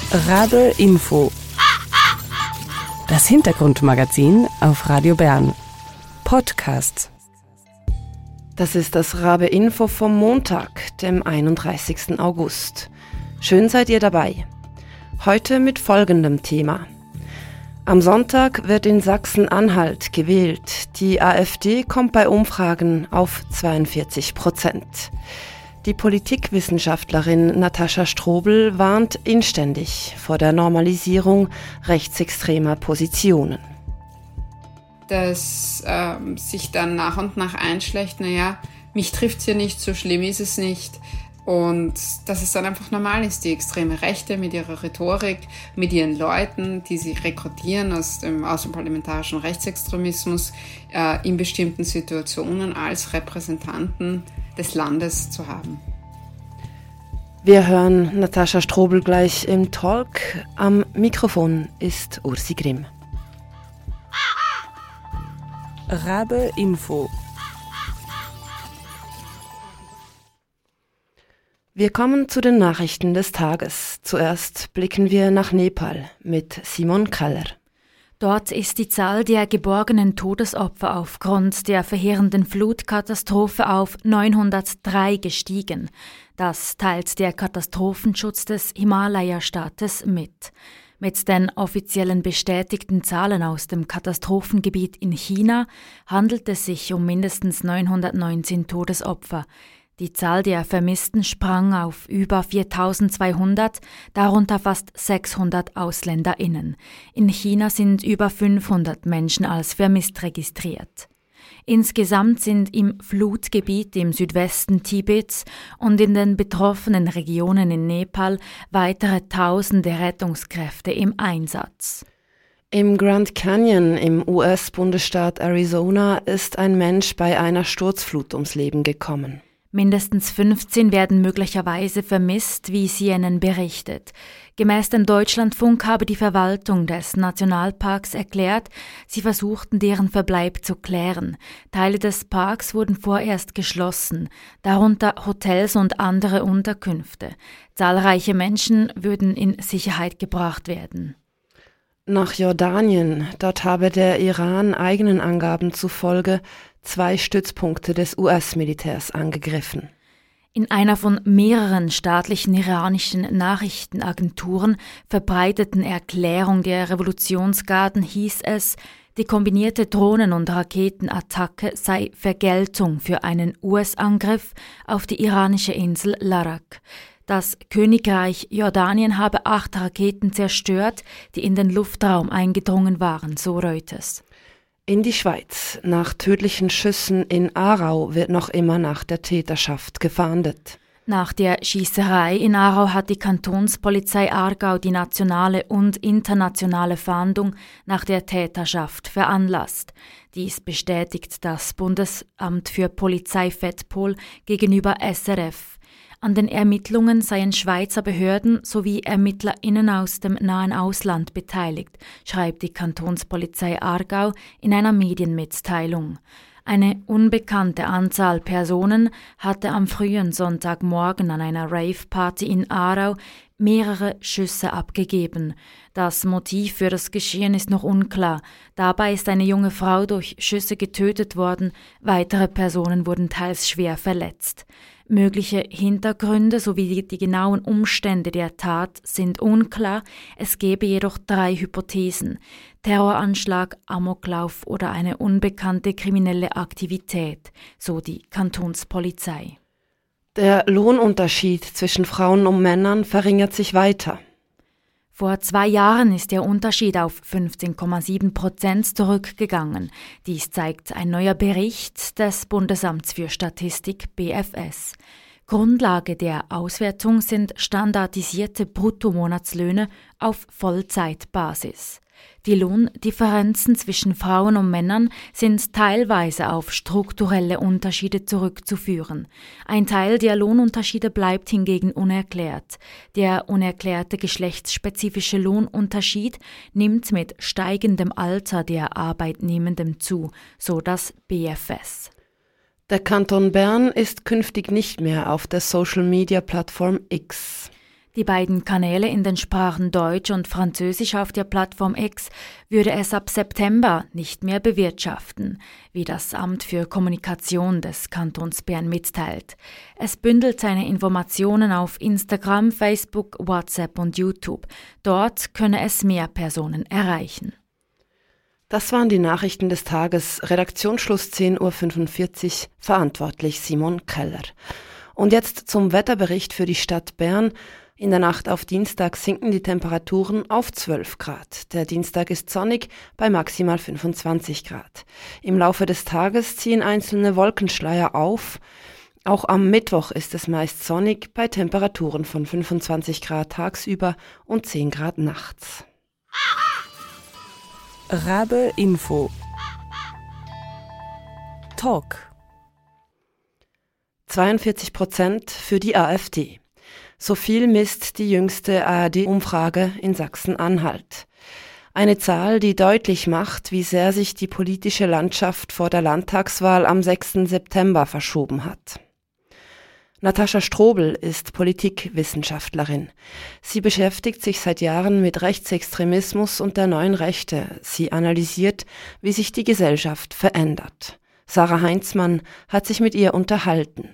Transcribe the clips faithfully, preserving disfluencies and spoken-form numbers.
Rabe Info. Das Hintergrundmagazin auf Radio Bern. Podcast. Das ist das Rabe Info vom Montag, dem einunddreißigsten August. Schön seid ihr dabei. Heute mit folgendem Thema. Am Sonntag wird in Sachsen-Anhalt gewählt. Die AfD kommt bei Umfragen auf zweiundvierzig Prozent. Die Politikwissenschaftlerin Natascha Strobel warnt inständig vor der Normalisierung rechtsextremer Positionen. Dass ähm, sich dann nach und nach einschleicht, naja, mich trifft's ja nicht, so schlimm ist es nicht. Und dass es dann einfach normal ist, die extreme Rechte mit ihrer Rhetorik, mit ihren Leuten, die sie rekrutieren aus dem außerparlamentarischen Rechtsextremismus, äh, in bestimmten Situationen als Repräsentanten des Landes zu haben. Wir hören Natascha Strobel gleich im Talk. Am Mikrofon ist Ursi Grimm. Rabe Info. Wir kommen zu den Nachrichten des Tages. Zuerst blicken wir nach Nepal mit Simon Kaller. Dort ist die Zahl der geborgenen Todesopfer aufgrund der verheerenden Flutkatastrophe auf neunhundertdrei gestiegen. Das teilt der Katastrophenschutz des Himalaya-Staates mit. Mit den offiziellen bestätigten Zahlen aus dem Katastrophengebiet in China handelt es sich um mindestens neunhundertneunzehn Todesopfer. Die Zahl der Vermissten sprang auf über viertausendzweihundert, darunter fast sechshundert AusländerInnen. In China sind über fünfhundert Menschen als vermisst registriert. Insgesamt sind im Flutgebiet im Südwesten Tibets und in den betroffenen Regionen in Nepal weitere tausende Rettungskräfte im Einsatz. Im Grand Canyon im U S-Bundesstaat Arizona ist ein Mensch bei einer Sturzflut ums Leben gekommen. Mindestens fünfzehn werden möglicherweise vermisst, wie C N N berichtet. Gemäß dem Deutschlandfunk habe die Verwaltung des Nationalparks erklärt, sie versuchten deren Verbleib zu klären. Teile des Parks wurden vorerst geschlossen, darunter Hotels und andere Unterkünfte. Zahlreiche Menschen würden in Sicherheit gebracht werden. Nach Jordanien, dort habe der Iran eigenen Angaben zufolge zwei Stützpunkte des U S-Militärs angegriffen. In einer von mehreren staatlichen iranischen Nachrichtenagenturen verbreiteten Erklärung der Revolutionsgarden hieß es, die kombinierte Drohnen- und Raketenattacke sei Vergeltung für einen U S-Angriff auf die iranische Insel Larak. Das Königreich Jordanien habe acht Raketen zerstört, die in den Luftraum eingedrungen waren, so Reuters. In die Schweiz. Nach tödlichen Schüssen in Aarau wird noch immer nach der Täterschaft gefahndet. Nach der Schießerei in Aarau hat die Kantonspolizei Aargau die nationale und internationale Fahndung nach der Täterschaft veranlasst. Dies bestätigt das Bundesamt für Polizei Fettpol gegenüber S R F. An den Ermittlungen seien Schweizer Behörden sowie ErmittlerInnen aus dem nahen Ausland beteiligt, schreibt die Kantonspolizei Aargau in einer Medienmitteilung. Eine unbekannte Anzahl Personen hatte am frühen Sonntagmorgen an einer Rave-Party in Aarau mehrere Schüsse abgegeben. Das Motiv für das Geschehen ist noch unklar. Dabei ist eine junge Frau durch Schüsse getötet worden, weitere Personen wurden teils schwer verletzt. Mögliche Hintergründe sowie die, die genauen Umstände der Tat sind unklar. Es gebe jedoch drei Hypothesen: Terroranschlag, Amoklauf oder eine unbekannte kriminelle Aktivität, so die Kantonspolizei. Der Lohnunterschied zwischen Frauen und Männern verringert sich weiter. Vor zwei Jahren ist der Unterschied auf fünfzehn Komma sieben Prozent zurückgegangen. Dies zeigt ein neuer Bericht des Bundesamts für Statistik B F S. Grundlage der Auswertung sind standardisierte Bruttomonatslöhne auf Vollzeitbasis. Die Lohndifferenzen zwischen Frauen und Männern sind teilweise auf strukturelle Unterschiede zurückzuführen. Ein Teil der Lohnunterschiede bleibt hingegen unerklärt. Der unerklärte geschlechtsspezifische Lohnunterschied nimmt mit steigendem Alter der Arbeitnehmenden zu, so das B F S. Der Kanton Bern ist künftig nicht mehr auf der Social-Media-Plattform X. Die beiden Kanäle in den Sprachen Deutsch und Französisch auf der Plattform X würde es ab September nicht mehr bewirtschaften, wie das Amt für Kommunikation des Kantons Bern mitteilt. Es bündelt seine Informationen auf Instagram, Facebook, WhatsApp und YouTube. Dort könne es mehr Personen erreichen. Das waren die Nachrichten des Tages. Redaktionsschluss zehn Uhr fünfundvierzig, verantwortlich Simon Keller. Und jetzt zum Wetterbericht für die Stadt Bern. In der Nacht auf Dienstag sinken die Temperaturen auf zwölf Grad. Der Dienstag ist sonnig bei maximal fünfundzwanzig Grad. Im Laufe des Tages ziehen einzelne Wolkenschleier auf. Auch am Mittwoch ist es meist sonnig bei Temperaturen von fünfundzwanzig Grad tagsüber und zehn Grad nachts. Rabe Info Talk zweiundvierzig Prozent für die AfD. So viel misst die jüngste A R D-Umfrage in Sachsen-Anhalt. Eine Zahl, die deutlich macht, wie sehr sich die politische Landschaft vor der Landtagswahl am sechsten September verschoben hat. Natascha Strobel ist Politikwissenschaftlerin. Sie beschäftigt sich seit Jahren mit Rechtsextremismus und der neuen Rechte. Sie analysiert, wie sich die Gesellschaft verändert. Sarah Heinzmann hat sich mit ihr unterhalten.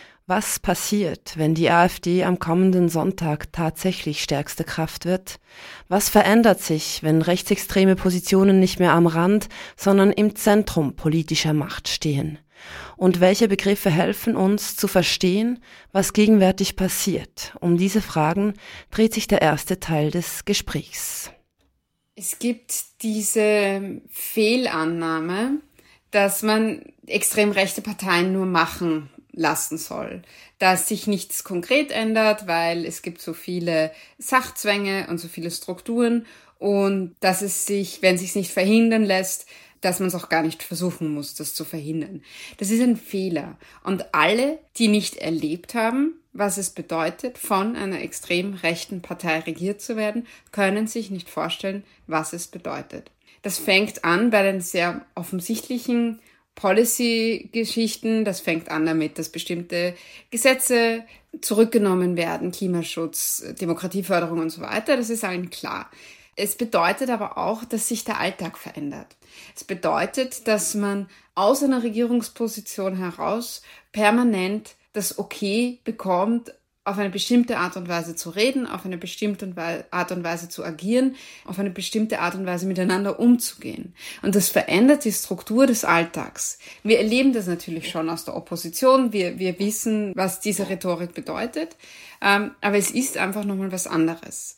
Was passiert, wenn die AfD am kommenden Sonntag tatsächlich stärkste Kraft wird? Was verändert sich, wenn rechtsextreme Positionen nicht mehr am Rand, sondern im Zentrum politischer Macht stehen? Und welche Begriffe helfen uns zu verstehen, was gegenwärtig passiert? Um diese Fragen dreht sich der erste Teil des Gesprächs. Es gibt diese Fehlannahme, dass man extrem rechte Parteien nur machen lassen soll, dass sich nichts konkret ändert, weil es gibt so viele Sachzwänge und so viele Strukturen und dass es sich, wenn es sich nicht verhindern lässt, dass man es auch gar nicht versuchen muss, das zu verhindern. Das ist ein Fehler. Und alle, die nicht erlebt haben, was es bedeutet, von einer extrem rechten Partei regiert zu werden, können sich nicht vorstellen, was es bedeutet. Das fängt an bei den sehr offensichtlichen Policy-Geschichten. Das fängt an damit, dass bestimmte Gesetze zurückgenommen werden, Klimaschutz, Demokratieförderung und so weiter. Das ist allen klar. Es bedeutet aber auch, dass sich der Alltag verändert. Es bedeutet, dass man aus einer Regierungsposition heraus permanent das Okay bekommt, auf eine bestimmte Art und Weise zu reden, auf eine bestimmte Art und Weise zu agieren, auf eine bestimmte Art und Weise miteinander umzugehen. Und das verändert die Struktur des Alltags. Wir erleben das natürlich schon aus der Opposition. Wir, wir wissen, was diese Rhetorik bedeutet. Ähm, aber es ist einfach nochmal was anderes.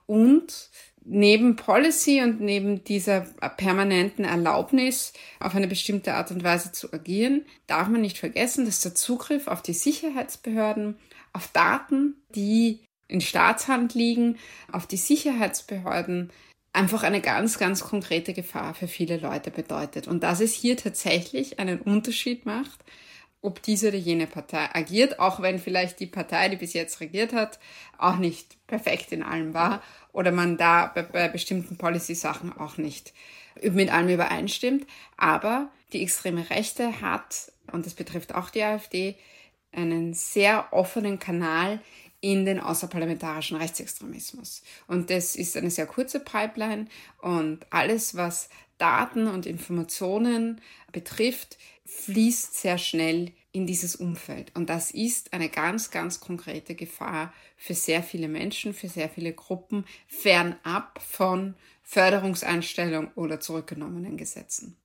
Und neben Policy und neben dieser permanenten Erlaubnis, auf eine bestimmte Art und Weise zu agieren, darf man nicht vergessen, dass der Zugriff auf die Sicherheitsbehörden, auf Daten, die in Staatshand liegen, auf die Sicherheitsbehörden einfach eine ganz, ganz konkrete Gefahr für viele Leute bedeutet. Und dass es hier tatsächlich einen Unterschied macht, ob diese oder jene Partei agiert, auch wenn vielleicht die Partei, die bis jetzt regiert hat, auch nicht perfekt in allem war oder man da bei, bei bestimmten Policy-Sachen auch nicht mit allem übereinstimmt. Aber die extreme Rechte hat, und das betrifft auch die AfD, einen sehr offenen Kanal in den außerparlamentarischen Rechtsextremismus. Und das ist eine sehr kurze Pipeline und alles, was Daten und Informationen betrifft, fließt sehr schnell in dieses Umfeld. Und das ist eine ganz, ganz konkrete Gefahr für sehr viele Menschen, für sehr viele Gruppen, fernab von Förderungseinstellung oder zurückgenommenen Gesetzen.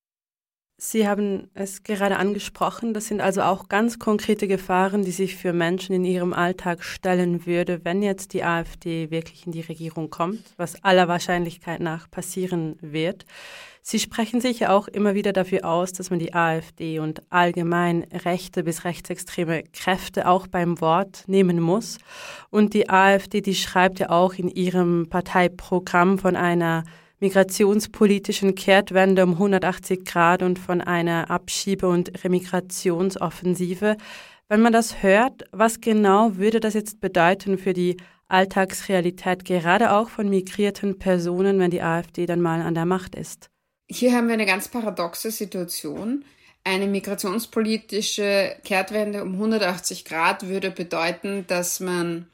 Sie haben es gerade angesprochen, das sind also auch ganz konkrete Gefahren, die sich für Menschen in ihrem Alltag stellen würde, wenn jetzt die AfD wirklich in die Regierung kommt, was aller Wahrscheinlichkeit nach passieren wird. Sie sprechen sich ja auch immer wieder dafür aus, dass man die AfD und allgemein rechte bis rechtsextreme Kräfte auch beim Wort nehmen muss. Und die AfD, die schreibt ja auch in ihrem Parteiprogramm von einer migrationspolitischen Kehrtwende um hundertachtzig Grad und von einer Abschiebe- und Remigrationsoffensive. Wenn man das hört, was genau würde das jetzt bedeuten für die Alltagsrealität, gerade auch von migrierten Personen, wenn die AfD dann mal an der Macht ist? Hier haben wir eine ganz paradoxe Situation. Eine migrationspolitische Kehrtwende um hundertachtzig Grad würde bedeuten, dass man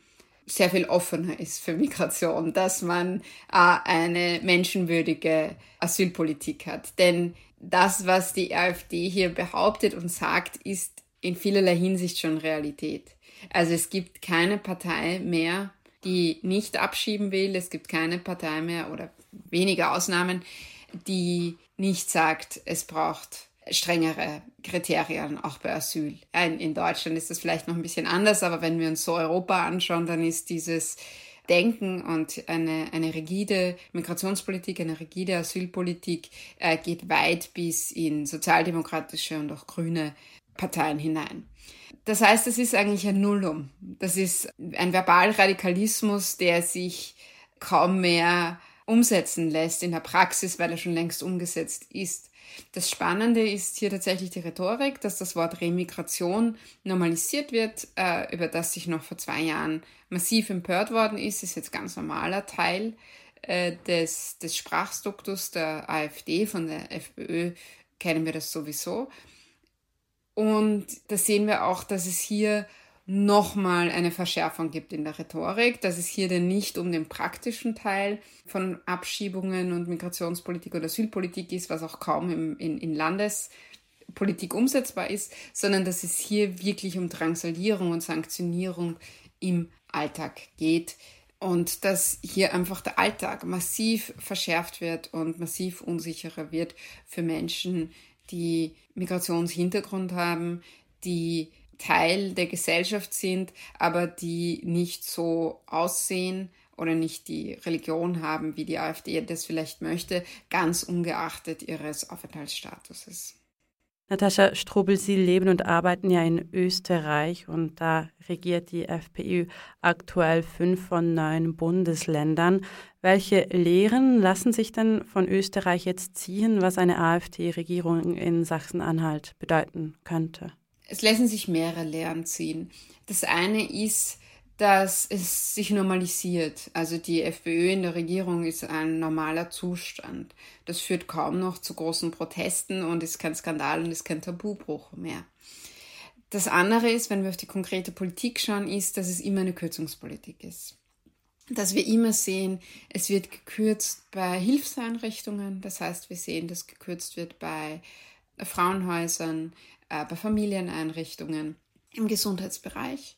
sehr viel offener ist für Migration, dass man äh, eine menschenwürdige Asylpolitik hat. Denn das, was die AfD hier behauptet und sagt, ist in vielerlei Hinsicht schon Realität. Also es gibt keine Partei mehr, die nicht abschieben will. Es gibt keine Partei mehr oder wenige Ausnahmen, die nicht sagt, es braucht strengere Kriterien auch bei Asyl. In, in Deutschland ist das vielleicht noch ein bisschen anders, aber wenn wir uns so Europa anschauen, dann ist dieses Denken und eine, eine rigide Migrationspolitik, eine rigide Asylpolitik äh, geht weit bis in sozialdemokratische und auch grüne Parteien hinein. Das heißt, das ist eigentlich ein Nullum. Das ist ein Verbalradikalismus, der sich kaum mehr umsetzen lässt in der Praxis, weil er schon längst umgesetzt ist. Das Spannende ist hier tatsächlich die Rhetorik, dass das Wort Remigration normalisiert wird, äh, über das sich noch vor zwei Jahren massiv empört worden ist, ist jetzt ganz normaler Teil äh, des, des Sprachstruktus der AfD, von der FPÖ kennen wir das sowieso. Und da sehen wir auch, dass es hier nochmal eine Verschärfung gibt in der Rhetorik, dass es hier denn nicht um den praktischen Teil von Abschiebungen und Migrationspolitik oder Asylpolitik ist, was auch kaum im, in, in Landespolitik umsetzbar ist, sondern dass es hier wirklich um Drangsalierung und Sanktionierung im Alltag geht und dass hier einfach der Alltag massiv verschärft wird und massiv unsicherer wird für Menschen, die Migrationshintergrund haben, die Teil der Gesellschaft sind, aber die nicht so aussehen oder nicht die Religion haben, wie die AfD das vielleicht möchte, ganz ungeachtet ihres Aufenthaltsstatuses. Natascha Strobl, Sie leben und arbeiten ja in Österreich und da regiert die FPÖ aktuell fünf von neun Bundesländern. Welche Lehren lassen sich denn von Österreich jetzt ziehen, was eine AfD-Regierung in Sachsen-Anhalt bedeuten könnte? Es lassen sich mehrere Lehren ziehen. Das eine ist, dass es sich normalisiert. Also die FPÖ in der Regierung ist ein normaler Zustand. Das führt kaum noch zu großen Protesten und ist kein Skandal und ist kein Tabubruch mehr. Das andere ist, wenn wir auf die konkrete Politik schauen, ist, dass es immer eine Kürzungspolitik ist. Dass wir immer sehen, es wird gekürzt bei Hilfseinrichtungen. Das heißt, wir sehen, dass gekürzt wird bei Frauenhäusern, äh, bei Familieneinrichtungen, im Gesundheitsbereich.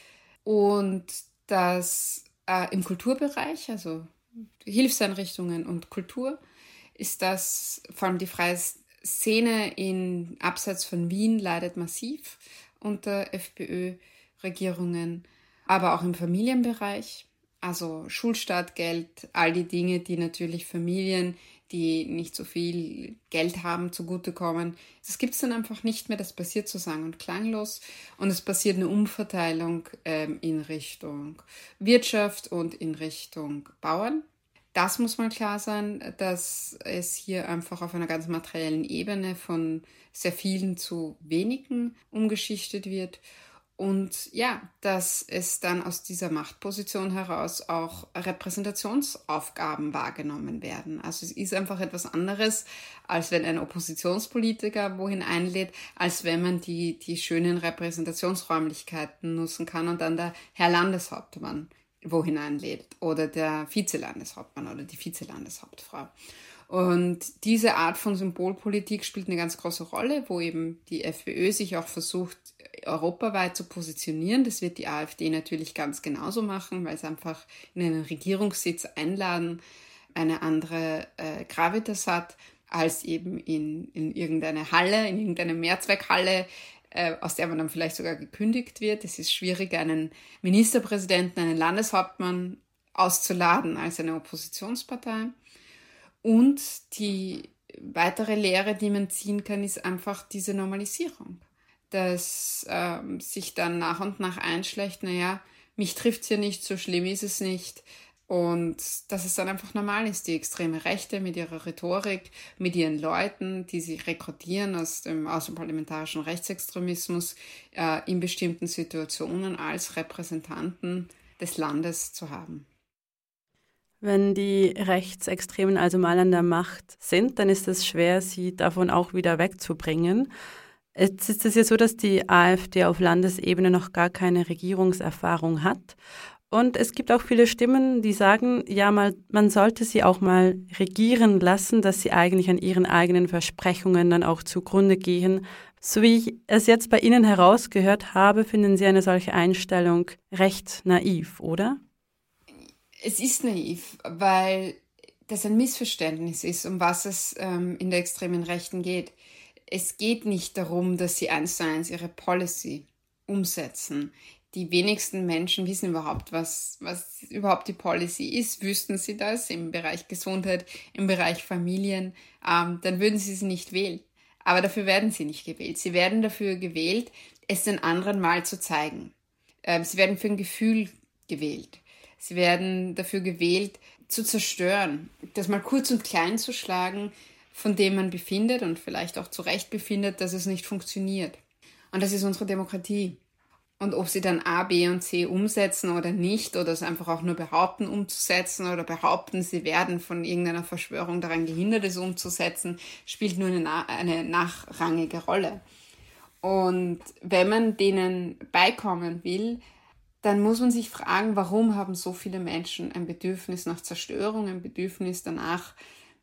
Und dass äh, im Kulturbereich, also Hilfseinrichtungen und Kultur, ist das, vor allem die freie Szene in abseits von Wien leidet massiv unter FPÖ-Regierungen, aber auch im Familienbereich, also Schulstartgeld, all die Dinge, die natürlich Familien, die nicht so viel Geld haben, zugutekommen. Das gibt es dann einfach nicht mehr, das passiert so sang- und klanglos und es passiert eine Umverteilung ähm, in Richtung Wirtschaft und in Richtung Bauern. Das muss mal klar sein, dass es hier einfach auf einer ganz materiellen Ebene von sehr vielen zu wenigen umgeschichtet wird. Und ja, dass es dann aus dieser Machtposition heraus auch Repräsentationsaufgaben wahrgenommen werden. Also es ist einfach etwas anderes, als wenn ein Oppositionspolitiker wohin einlädt, als wenn man die, die schönen Repräsentationsräumlichkeiten nutzen kann und dann der Herr Landeshauptmann wohin einlädt oder der Vizelandeshauptmann oder die Vizelandeshauptfrau. Und diese Art von Symbolpolitik spielt eine ganz große Rolle, wo eben die FPÖ sich auch versucht, europaweit zu positionieren. Das wird die AfD natürlich ganz genauso machen, weil sie einfach in einen Regierungssitz einladen, eine andere äh, Gravitas hat, als eben in, in irgendeine Halle, in irgendeine Mehrzweckhalle, äh, aus der man dann vielleicht sogar gekündigt wird. Es ist schwierig, einen Ministerpräsidenten, einen Landeshauptmann auszuladen als eine Oppositionspartei. Und die weitere Lehre, die man ziehen kann, ist einfach diese Normalisierung, dass ähm, sich dann nach und nach einschleicht, naja, mich trifft's ja nicht, so schlimm ist es nicht. Und dass es dann einfach normal ist, die extreme Rechte mit ihrer Rhetorik, mit ihren Leuten, die sich rekrutieren aus dem außerparlamentarischen Rechtsextremismus, äh, in bestimmten Situationen als Repräsentanten des Landes zu haben. Wenn die Rechtsextremen also mal an der Macht sind, dann ist es schwer, sie davon auch wieder wegzubringen. Jetzt ist es ja so, dass die AfD auf Landesebene noch gar keine Regierungserfahrung hat. Und es gibt auch viele Stimmen, die sagen, ja, mal, man sollte sie auch mal regieren lassen, dass sie eigentlich an ihren eigenen Versprechungen dann auch zugrunde gehen. So wie ich es jetzt bei Ihnen herausgehört habe, finden Sie eine solche Einstellung recht naiv, oder? Es ist naiv, weil das ein Missverständnis ist, um was es ähm, in der extremen Rechten geht. Es geht nicht darum, dass sie eins zu eins ihre Policy umsetzen. Die wenigsten Menschen wissen überhaupt, was, was überhaupt die Policy ist. Wüssten sie das im Bereich Gesundheit, im Bereich Familien, ähm, dann würden sie sie nicht wählen. Aber dafür werden sie nicht gewählt. Sie werden dafür gewählt, es den anderen mal zu zeigen. Ähm, sie werden für ein Gefühl gewählt. Sie werden dafür gewählt, zu zerstören, das mal kurz und klein zu schlagen, von dem man befindet und vielleicht auch zu Recht befindet, dass es nicht funktioniert. Und das ist unsere Demokratie. Und ob sie dann A, B und C umsetzen oder nicht, oder es einfach auch nur behaupten, umzusetzen, oder behaupten, sie werden von irgendeiner Verschwörung daran gehindert, es umzusetzen, spielt nur eine, na- eine nachrangige Rolle. Und wenn man denen beikommen will, dann muss man sich fragen, warum haben so viele Menschen ein Bedürfnis nach Zerstörung, ein Bedürfnis danach,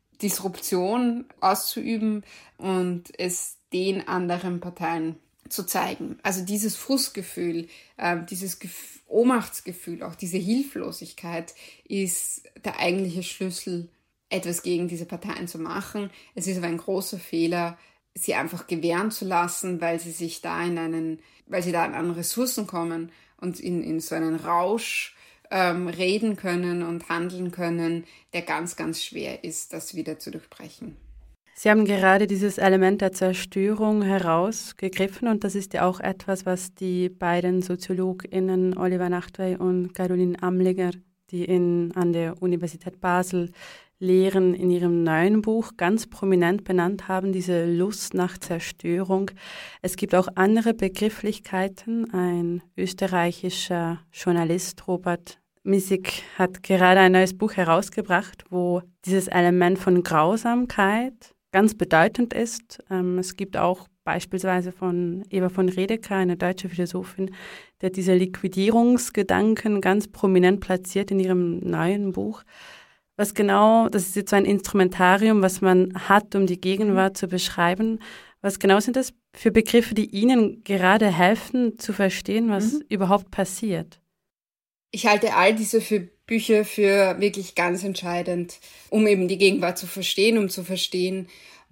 Disruption auszuüben und es den anderen Parteien zu zeigen. Also dieses Frustgefühl, äh, dieses Gef- Ohnmachtsgefühl, auch diese Hilflosigkeit ist der eigentliche Schlüssel, etwas gegen diese Parteien zu machen. Es ist aber ein großer Fehler, sie einfach gewähren zu lassen, weil sie sich da in einen, weil sie da an Ressourcen kommen und in, in so einen Rausch ähm, reden können und handeln können, der ganz, ganz schwer ist, das wieder zu durchbrechen. Sie haben gerade dieses Element der Zerstörung herausgegriffen und das ist ja auch etwas, was die beiden SoziologInnen Oliver Nachtwey und Caroline Amlinger, die in, an der Universität Basel lehren, in ihrem neuen Buch ganz prominent benannt haben, diese Lust nach Zerstörung. Es gibt auch andere Begrifflichkeiten. Ein österreichischer Journalist, Robert Misig, hat gerade ein neues Buch herausgebracht, wo dieses Element von Grausamkeit ganz bedeutend ist. Ähm, es gibt auch beispielsweise von Eva von Redeker, eine deutsche Philosophin, die hat diese Liquidierungsgedanken ganz prominent platziert in ihrem neuen Buch. Was genau, das ist jetzt so ein Instrumentarium, was man hat, um die Gegenwart zu beschreiben. Was genau sind das für Begriffe, die Ihnen gerade helfen, zu verstehen, was mhm. überhaupt passiert? Ich halte all diese für Bücher für wirklich ganz entscheidend, um eben die Gegenwart zu verstehen, um zu verstehen,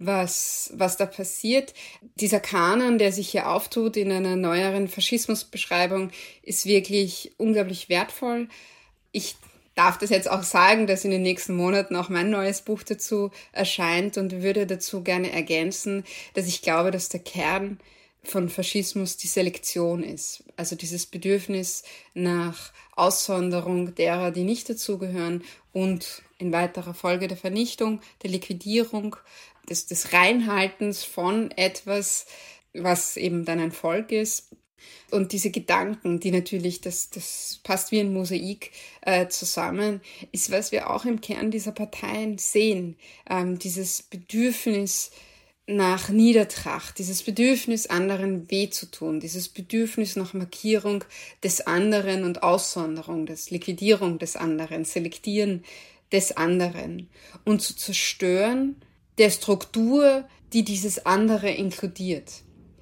was, was da passiert. Dieser Kanon, der sich hier auftut in einer neueren Faschismusbeschreibung, ist wirklich unglaublich wertvoll. Ich darf das jetzt auch sagen, dass in den nächsten Monaten auch mein neues Buch dazu erscheint und würde dazu gerne ergänzen, dass ich glaube, dass der Kern von Faschismus die Selektion ist. Also dieses Bedürfnis nach Aussonderung derer, die nicht dazugehören und in weiterer Folge der Vernichtung, der Liquidierung, des, des Reinhaltens von etwas, was eben dann ein Volk ist. Und diese Gedanken, die natürlich, das, das passt wie ein Mosaik äh, zusammen, ist, was wir auch im Kern dieser Parteien sehen. Ähm, dieses Bedürfnis nach Niedertracht, dieses Bedürfnis, anderen weh zu tun, dieses Bedürfnis nach Markierung des anderen und Aussonderung, des Liquidierung des anderen, Selektieren des anderen und zu zerstören der Struktur, die dieses andere inkludiert.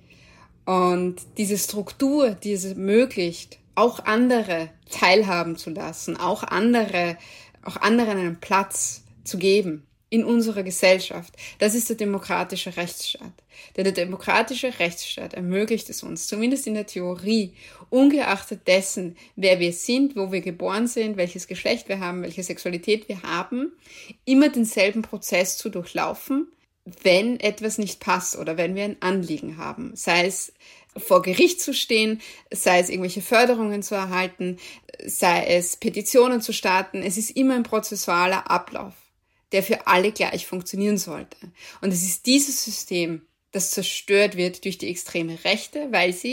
Und diese Struktur, die es ermöglicht, auch andere teilhaben zu lassen, auch andere, auch anderen einen Platz zu geben in unserer Gesellschaft, das ist der demokratische Rechtsstaat. Denn der demokratische Rechtsstaat ermöglicht es uns, zumindest in der Theorie, ungeachtet dessen, wer wir sind, wo wir geboren sind, welches Geschlecht wir haben, welche Sexualität wir haben, immer denselben Prozess zu durchlaufen, wenn etwas nicht passt oder wenn wir ein Anliegen haben. Sei es vor Gericht zu stehen, sei es irgendwelche Förderungen zu erhalten, sei es Petitionen zu starten. Es ist immer ein prozessualer Ablauf, der für alle gleich funktionieren sollte. Und es ist dieses System, das zerstört wird durch die extreme Rechte, weil sie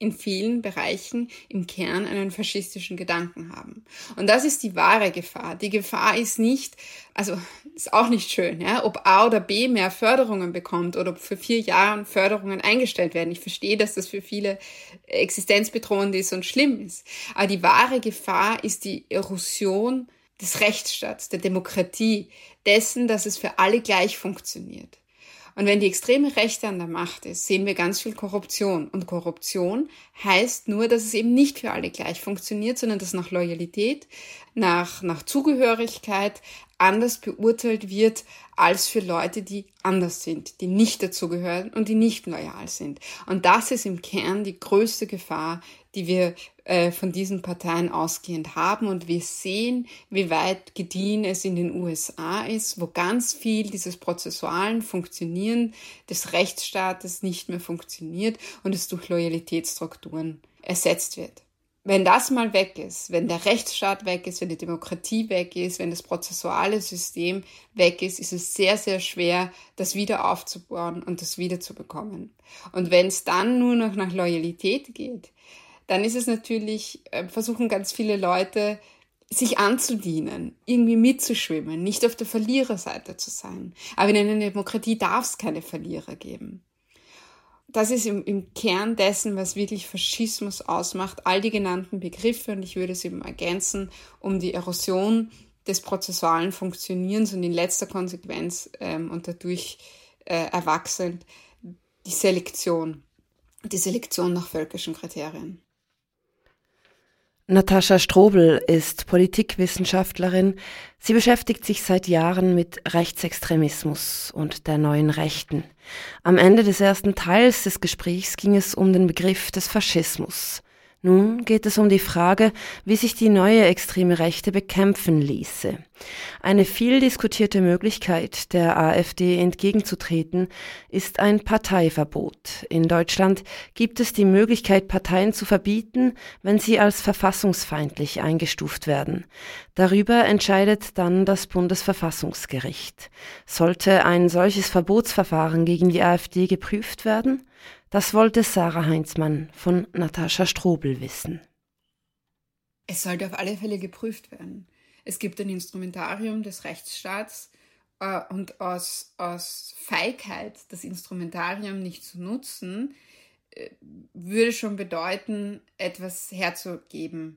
in vielen Bereichen im Kern einen faschistischen Gedanken haben. Und das ist die wahre Gefahr. Die Gefahr ist nicht, also ist auch nicht schön, ja, ob A oder B mehr Förderungen bekommt oder ob für vier Jahre Förderungen eingestellt werden. Ich verstehe, dass das für viele existenzbedrohend ist und schlimm ist. Aber die wahre Gefahr ist die Erosion des Rechtsstaats, der Demokratie, dessen, dass es für alle gleich funktioniert. Und wenn die extreme Rechte an der Macht ist, sehen wir ganz viel Korruption. Und Korruption heißt nur, dass es eben nicht für alle gleich funktioniert, sondern dass nach Loyalität, nach, nach Zugehörigkeit anders beurteilt wird als für Leute, die anders sind, die nicht dazugehören und die nicht loyal sind. Und das ist im Kern die größte Gefahr, die wir äh, von diesen Parteien ausgehend haben. Und wir sehen, wie weit gediehen es in den U S A ist, wo ganz viel dieses prozessualen Funktionieren des Rechtsstaates nicht mehr funktioniert und es durch Loyalitätsstrukturen ersetzt wird. Wenn das mal weg ist, wenn der Rechtsstaat weg ist, wenn die Demokratie weg ist, wenn das prozessuale System weg ist, ist es sehr, sehr schwer, das wieder aufzubauen und das wieder zu bekommen. Und wenn es dann nur noch nach Loyalität geht, dann ist es natürlich, äh, versuchen ganz viele Leute, sich anzudienen, irgendwie mitzuschwimmen, nicht auf der Verliererseite zu sein. Aber in einer Demokratie darf es keine Verlierer geben. Das ist im, im Kern dessen, was wirklich Faschismus ausmacht, all die genannten Begriffe, und ich würde es eben ergänzen, um die Erosion des prozessualen Funktionierens und in letzter Konsequenz ähm, und dadurch äh, erwachsend die Selektion, die Selektion nach völkischen Kriterien. Natascha Strobel ist Politikwissenschaftlerin. Sie beschäftigt sich seit Jahren mit Rechtsextremismus und der neuen Rechten. Am Ende des ersten Teils des Gesprächs ging es um den Begriff des Faschismus. Nun geht es um die Frage, wie sich die neue extreme Rechte bekämpfen ließe. Eine viel diskutierte Möglichkeit, der AfD entgegenzutreten, ist ein Parteiverbot. In Deutschland gibt es die Möglichkeit, Parteien zu verbieten, wenn sie als verfassungsfeindlich eingestuft werden. Darüber entscheidet dann das Bundesverfassungsgericht. Sollte ein solches Verbotsverfahren gegen die AfD geprüft werden? Das wollte Sarah Heinzmann von Natascha Strobel wissen. Es sollte auf alle Fälle geprüft werden. Es gibt ein Instrumentarium des Rechtsstaats äh, und aus, aus Feigheit, das Instrumentarium nicht zu nutzen, äh, würde schon bedeuten, etwas herzugeben,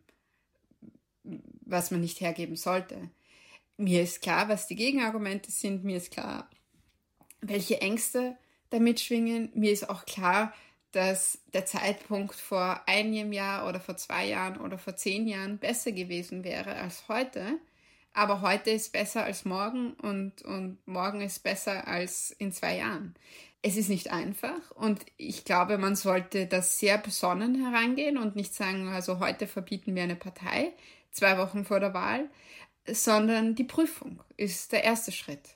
was man nicht hergeben sollte. Mir ist klar, was die Gegenargumente sind, mir ist klar, welche Ängste damit schwingen. Mir ist auch klar, dass der Zeitpunkt vor einem Jahr oder vor zwei Jahren oder vor zehn Jahren besser gewesen wäre als heute. Aber heute ist besser als morgen und, und morgen ist besser als in zwei Jahren. Es ist nicht einfach und ich glaube, man sollte das sehr besonnen herangehen und nicht sagen, also heute verbieten wir eine Partei, zwei Wochen vor der Wahl, sondern die Prüfung ist der erste Schritt.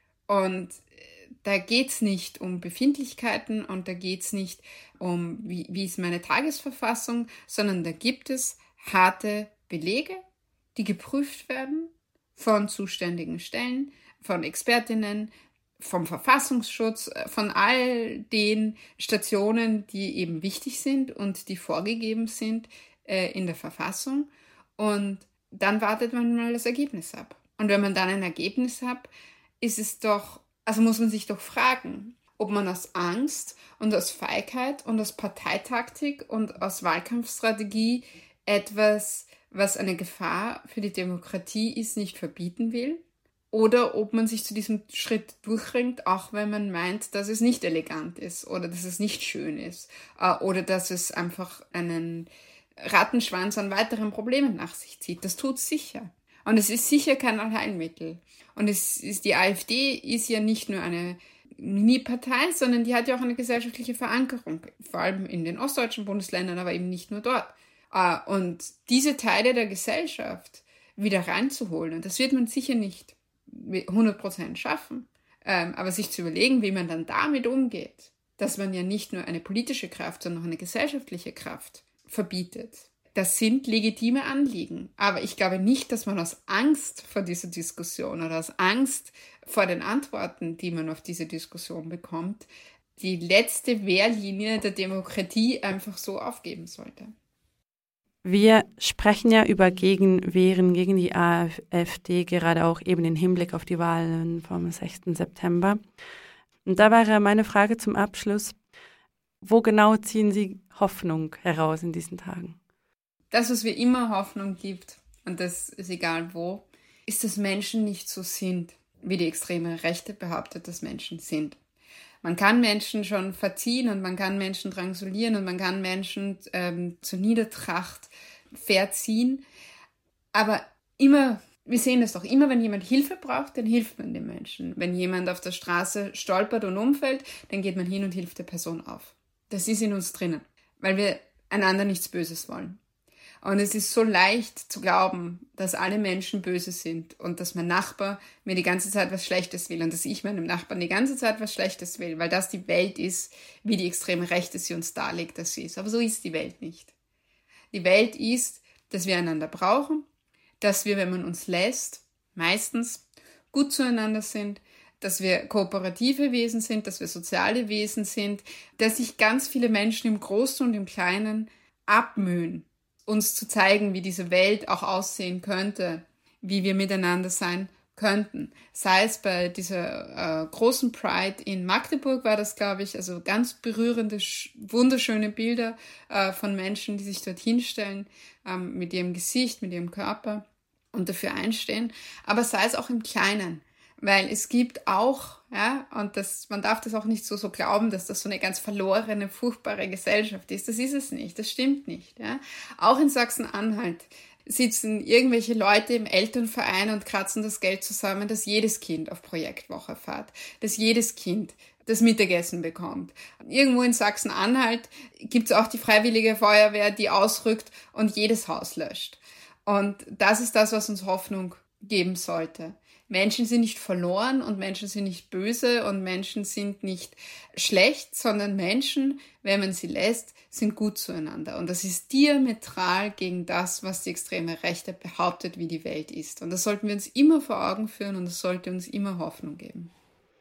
Und da geht es nicht um Befindlichkeiten und da geht es nicht um, wie, wie ist meine Tagesverfassung, sondern da gibt es harte Belege, die geprüft werden von zuständigen Stellen, von Expertinnen, vom Verfassungsschutz, von all den Stationen, die eben wichtig sind und die vorgegeben sind äh, in der Verfassung. Und dann wartet man mal das Ergebnis ab. Und wenn man dann ein Ergebnis hat, ist es doch Also muss man sich doch fragen, ob man aus Angst und aus Feigheit und aus Parteitaktik und aus Wahlkampfstrategie etwas, was eine Gefahr für die Demokratie ist, nicht verbieten will. Oder ob man sich zu diesem Schritt durchringt, auch wenn man meint, dass es nicht elegant ist oder dass es nicht schön ist oder dass es einfach einen Rattenschwanz an weiteren Problemen nach sich zieht. Das tut es sicher. Und es ist sicher kein Allheilmittel. Und es ist, die AfD ist ja nicht nur eine Mini-Partei, sondern die hat ja auch eine gesellschaftliche Verankerung, vor allem in den ostdeutschen Bundesländern, aber eben nicht nur dort. Und diese Teile der Gesellschaft wieder reinzuholen, und das wird man sicher nicht hundert Prozent schaffen, aber sich zu überlegen, wie man dann damit umgeht, dass man ja nicht nur eine politische Kraft, sondern auch eine gesellschaftliche Kraft verbietet. Das sind legitime Anliegen, aber ich glaube nicht, dass man aus Angst vor dieser Diskussion oder aus Angst vor den Antworten, die man auf diese Diskussion bekommt, die letzte Wehrlinie der Demokratie einfach so aufgeben sollte. Wir sprechen ja über Gegenwehren gegen die AfD, gerade auch eben im Hinblick auf die Wahlen vom sechsten September. Und da wäre meine Frage zum Abschluss, wo genau ziehen Sie Hoffnung heraus in diesen Tagen? Das, was mir immer Hoffnung gibt, und das ist egal wo, ist, dass Menschen nicht so sind, wie die extreme Rechte behauptet, dass Menschen sind. Man kann Menschen schon verziehen und man kann Menschen drangsalieren und man kann Menschen ähm, zur Niedertracht verziehen. Aber immer, wir sehen das doch, immer wenn jemand Hilfe braucht, dann hilft man dem Menschen. Wenn jemand auf der Straße stolpert und umfällt, dann geht man hin und hilft der Person auf. Das ist in uns drinnen, weil wir einander nichts Böses wollen. Und es ist so leicht zu glauben, dass alle Menschen böse sind und dass mein Nachbar mir die ganze Zeit was Schlechtes will und dass ich meinem Nachbarn die ganze Zeit was Schlechtes will, weil das die Welt ist, wie die extreme Rechte sie uns darlegt, dass sie ist. Aber so ist die Welt nicht. Die Welt ist, dass wir einander brauchen, dass wir, wenn man uns lässt, meistens gut zueinander sind, dass wir kooperative Wesen sind, dass wir soziale Wesen sind, dass sich ganz viele Menschen im Großen und im Kleinen abmühen, uns zu zeigen, wie diese Welt auch aussehen könnte, wie wir miteinander sein könnten. Sei es bei dieser äh, großen Pride in Magdeburg war das, glaube ich, also ganz berührende, sch- wunderschöne Bilder äh, von Menschen, die sich dort hinstellen, ähm, mit ihrem Gesicht, mit ihrem Körper und dafür einstehen. Aber sei es auch im Kleinen. Weil es gibt auch, ja, und das, man darf das auch nicht so, so glauben, dass das so eine ganz verlorene, furchtbare Gesellschaft ist. Das ist es nicht, das stimmt nicht. Ja. Auch in Sachsen-Anhalt sitzen irgendwelche Leute im Elternverein und kratzen das Geld zusammen, dass jedes Kind auf Projektwoche fährt, dass jedes Kind das Mittagessen bekommt. Irgendwo in Sachsen-Anhalt gibt es auch die Freiwillige Feuerwehr, die ausrückt und jedes Haus löscht. Und das ist das, was uns Hoffnung geben sollte. Menschen sind nicht verloren und Menschen sind nicht böse und Menschen sind nicht schlecht, sondern Menschen, wenn man sie lässt, sind gut zueinander. Und das ist diametral gegen das, was die extreme Rechte behauptet, wie die Welt ist. Und das sollten wir uns immer vor Augen führen und das sollte uns immer Hoffnung geben.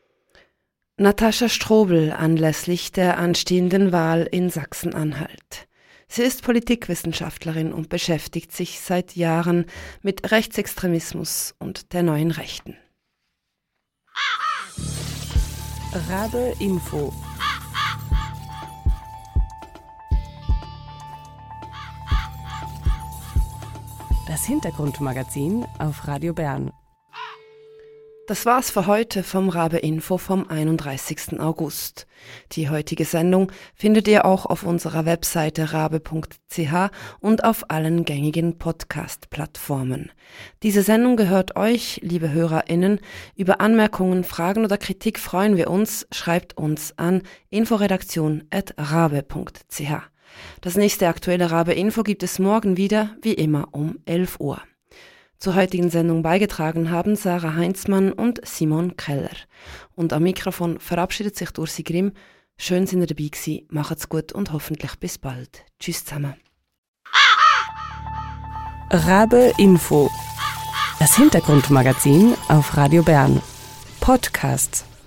Natascha Strobel anlässlich der anstehenden Wahl in Sachsen-Anhalt. Sie ist Politikwissenschaftlerin und beschäftigt sich seit Jahren mit Rechtsextremismus und der neuen Rechten. Rabe Info. Das Hintergrundmagazin auf Radio Bern. Das war's für heute vom Rabe Info vom einunddreißigsten August. Die heutige Sendung findet ihr auch auf unserer Webseite rabe punkt c h und auf allen gängigen Podcast-Plattformen. Diese Sendung gehört euch, liebe HörerInnen. Über Anmerkungen, Fragen oder Kritik freuen wir uns. Schreibt uns an inforedaktion at rabe punkt c h. Das nächste aktuelle Rabe Info gibt es morgen wieder, wie immer um elf Uhr. Zur heutigen Sendung beigetragen haben Sarah Heinzmann und Simon Keller. Und am Mikrofon verabschiedet sich Ursi Grimm. Schön, sind ihr dabei gewesen. Macht's gut und hoffentlich bis bald. Tschüss zusammen. Rabe Info. Das Hintergrundmagazin auf Radio Bern. Podcast.